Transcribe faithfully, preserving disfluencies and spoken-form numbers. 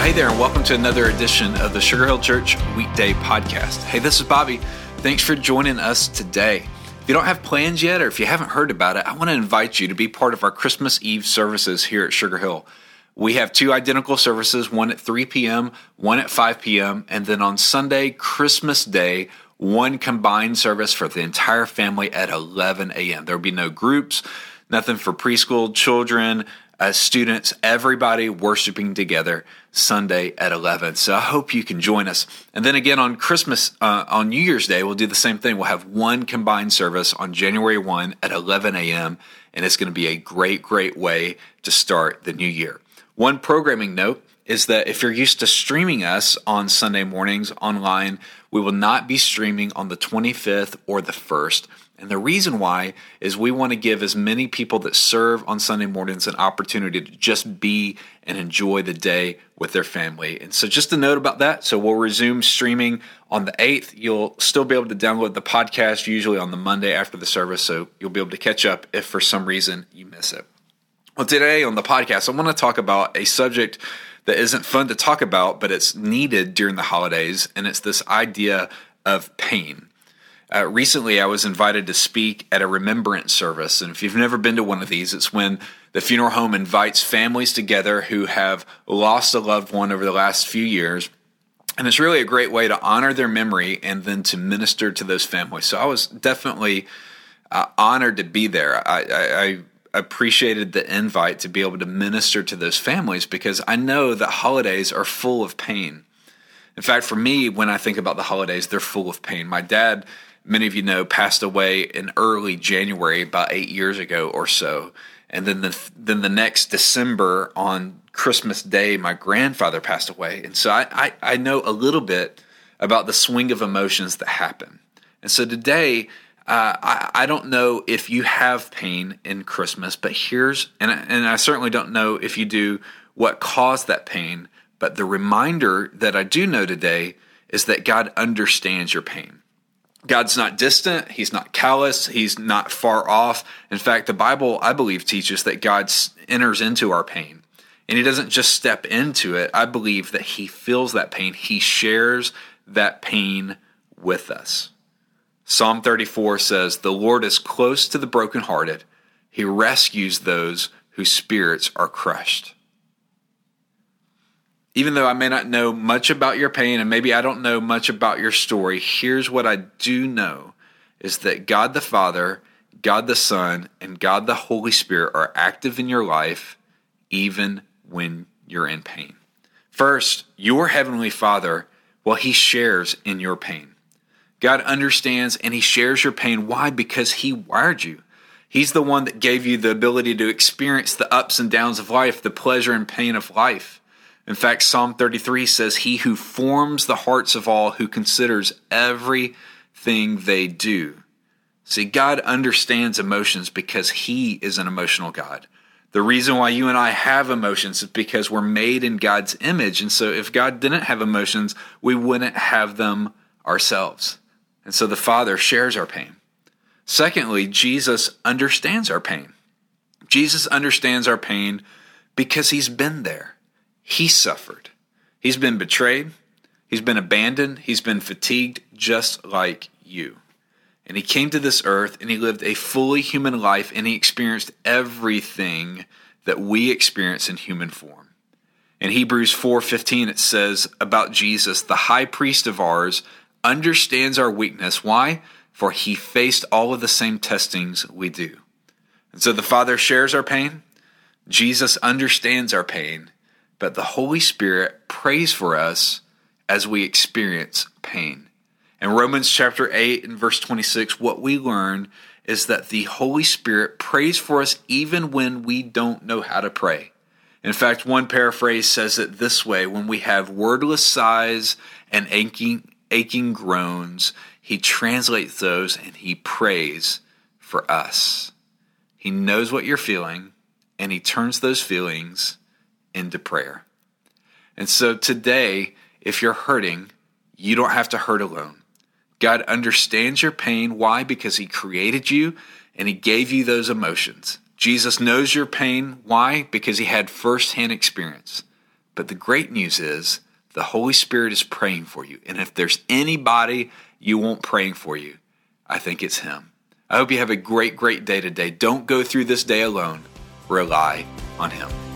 Hey there, and welcome to another edition of the Sugar Hill Church Weekday Podcast. Hey, this is Bobby. Thanks for joining us today. If you don't have plans yet, or if you haven't heard about it, I want to invite you to be part of our Christmas Eve services here at Sugar Hill. We have two identical services, one at three p.m., one at five p.m., and then on Sunday, Christmas Day, one combined service for the entire family at eleven a.m. There will be no groups, nothing for preschool children, uh, students, everybody worshiping together Sunday at eleven. So I hope you can join us. And then again on Christmas, uh, on New Year's Day, we'll do the same thing. We'll have one combined service on January first at eleven a.m., and it's going to be a great, great way to start the new year. One programming note is that if you're used to streaming us on Sunday mornings online, we will not be streaming on the twenty-fifth or the first. And the reason why is we want to give as many people that serve on Sunday mornings an opportunity to just be and enjoy the day with their family. And so just a note about that. So we'll resume streaming on the eighth. You'll still be able to download the podcast usually on the Monday after the service. So you'll be able to catch up if for some reason you miss it. Well, today on the podcast, I want to talk about a subject that isn't fun to talk about, but it's needed during the holidays, and it's this idea of pain. Uh, recently, I was invited to speak at a remembrance service, and if you've never been to one of these, it's when the funeral home invites families together who have lost a loved one over the last few years, and it's really a great way to honor their memory and then to minister to those families. So I was definitely uh, honored to be there. I, I, I appreciated the invite to be able to minister to those families because I know that holidays are full of pain. In fact, for me, when I think about the holidays, they're full of pain. My dad, many of you know, passed away in early January, about eight years ago or so. And then the, then the next December on Christmas Day, my grandfather passed away. And so I, I, I know a little bit about the swing of emotions that happen. And so today, Uh, I, I don't know if you have pain in Christmas, but here's, and I, and I certainly don't know if you do, what caused that pain, but the reminder that I do know today is that God understands your pain. God's not distant. He's not callous. He's not far off. In fact, the Bible, I believe, teaches that God enters into our pain, and he doesn't just step into it. I believe that he feels that pain. He shares that pain with us. Psalm thirty-four says, "The Lord is close to the brokenhearted. He rescues those whose spirits are crushed." Even though I may not know much about your pain, and maybe I don't know much about your story, here's what I do know, is that God the Father, God the Son, and God the Holy Spirit are active in your life, even when you're in pain. First, your Heavenly Father, well, he shares in your pain. God understands and he shares your pain. Why? Because he wired you. He's the one that gave you the ability to experience the ups and downs of life, the pleasure and pain of life. In fact, Psalm thirty-three says, "He who forms the hearts of all, who considers everything they do." See, God understands emotions because he is an emotional God. The reason why you and I have emotions is because we're made in God's image. And so if God didn't have emotions, we wouldn't have them ourselves. And so the Father shares our pain. Secondly, Jesus understands our pain. Jesus understands our pain because he's been there. He suffered. He's been betrayed. He's been abandoned. He's been fatigued just like you. And he came to this earth and he lived a fully human life and he experienced everything that we experience in human form. In Hebrews four fifteen, it says about Jesus, "The high priest of ours understands our weakness." Why? For he faced all of the same testings we do. And so the Father shares our pain. Jesus understands our pain. But the Holy Spirit prays for us as we experience pain. In Romans chapter eight and verse twenty-six, what we learn is that the Holy Spirit prays for us even when we don't know how to pray. In fact, one paraphrase says it this way: when we have wordless sighs and aching aching groans, he translates those and he prays for us. He knows what you're feeling, and he turns those feelings into prayer. And so today, if you're hurting, you don't have to hurt alone. God understands your pain. Why? Because he created you and he gave you those emotions. Jesus knows your pain. Why? Because he had firsthand experience. But the great news is the Holy Spirit is praying for you. And if there's anybody you want praying for you, I think it's him. I hope you have a great, great day today. Don't go through this day alone. Rely on him.